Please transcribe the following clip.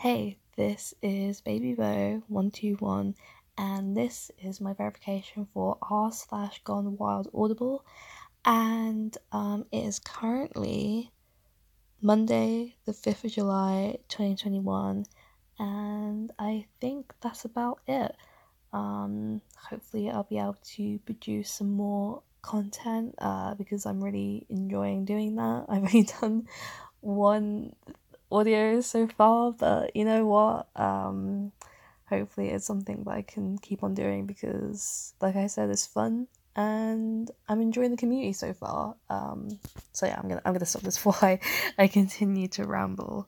Hey, this is Baby Bo 121, and this is my verification for r slash Gone Wild Audible, and it is currently Monday, the 5th of July, 2021, and I think that's about it. Hopefully I'll be able to produce some more content because I'm really enjoying doing that. I've only done one audio so far, but you know what? Hopefully it's something that I can keep on doing because, like I said, it's fun and I'm enjoying the community so far. So yeah, I'm gonna stop this before I continue to ramble.